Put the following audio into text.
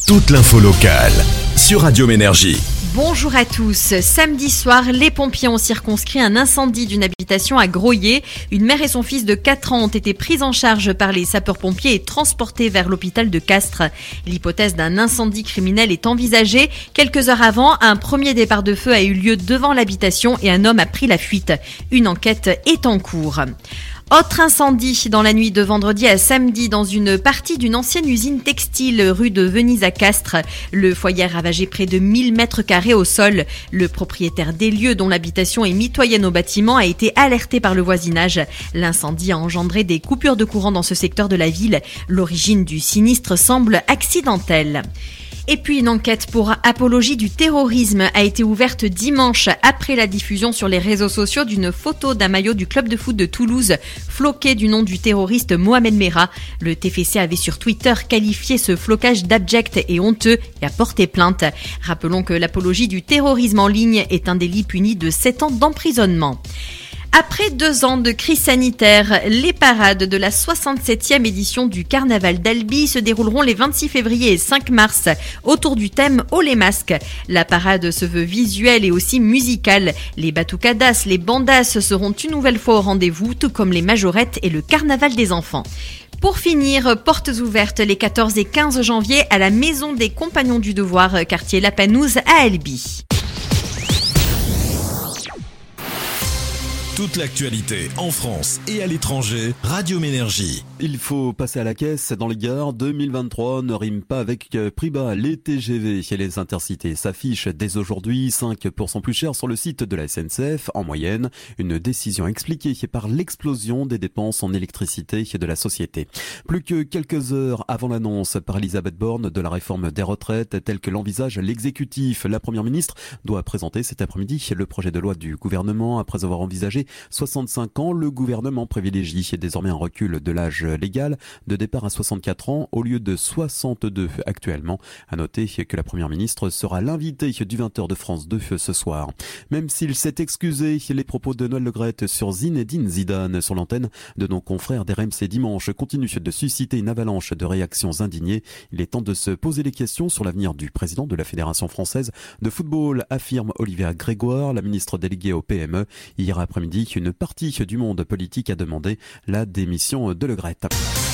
toute l'info locale sur Radio Ménergie. Bonjour à tous. Samedi soir, les pompiers ont circonscrit un incendie d'une habitation à Groyer. Une mère et son fils de 4 ans ont été pris en charge par les sapeurs-pompiers et transportés vers l'hôpital de Castres. L'hypothèse d'un incendie criminel est envisagée. Quelques heures avant, un premier départ de feu a eu lieu devant l'habitation et un homme a pris la fuite. Une enquête est en cours. Autre incendie dans la nuit de vendredi à samedi dans une partie d'une ancienne usine textile rue de Venise à Castres. Le foyer a ravagé près de 1000 mètres carrés au sol. Le propriétaire des lieux dont l'habitation est mitoyenne au bâtiment a été alerté par le voisinage. L'incendie a engendré des coupures de courant dans ce secteur de la ville. L'origine du sinistre semble accidentelle. Et puis une enquête pour apologie du terrorisme a été ouverte dimanche après la diffusion sur les réseaux sociaux d'une photo d'un maillot du club de foot de Toulouse floqué du nom du terroriste Mohamed Merah. Le TFC avait sur Twitter qualifié ce flocage d'abject et honteux et a porté plainte. Rappelons que l'apologie du terrorisme en ligne est un délit puni de 7 ans d'emprisonnement. Après 2 ans de crise sanitaire, les parades de la 67e édition du Carnaval d'Albi se dérouleront les 26 février et 5 mars autour du thème « Haut les masques ». La parade se veut visuelle et aussi musicale. Les batucadas, les bandas seront une nouvelle fois au rendez-vous, tout comme les majorettes et le carnaval des enfants. Pour finir, portes ouvertes les 14 et 15 janvier à la Maison des Compagnons du Devoir, quartier La Panouse à Albi. Toute l'actualité en France et à l'étranger, Radio Ménergie. Il faut passer à la caisse dans les gares. 2023 ne rime pas avec prix bas. Les TGV et les intercités s'affichent dès aujourd'hui 5% plus cher sur le site de la SNCF en moyenne. Une décision expliquée par l'explosion des dépenses en électricité de la société. Plus que quelques heures avant l'annonce par Elisabeth Borne de la réforme des retraites telle que l'envisage l'exécutif, la première ministre doit présenter cet après-midi le projet de loi du gouvernement. Après avoir envisagé 65 ans, le gouvernement privilégie désormais un recul de l'âge légal de départ à 64 ans au lieu de 62 actuellement. À noter que la première ministre sera l'invitée du 20h de France 2 ce soir. Même s'il s'est excusé, les propos de Noël Le Graët sur Zinedine Zidane sur l'antenne de nos confrères d'RMC dimanche continuent de susciter une avalanche de réactions indignées. Il est temps de se poser les questions sur l'avenir du président de la Fédération française de football, affirme Olivia Grégoire, la ministre déléguée au PME. Hier après-midi, une partie du monde politique a demandé la démission de Le Graët.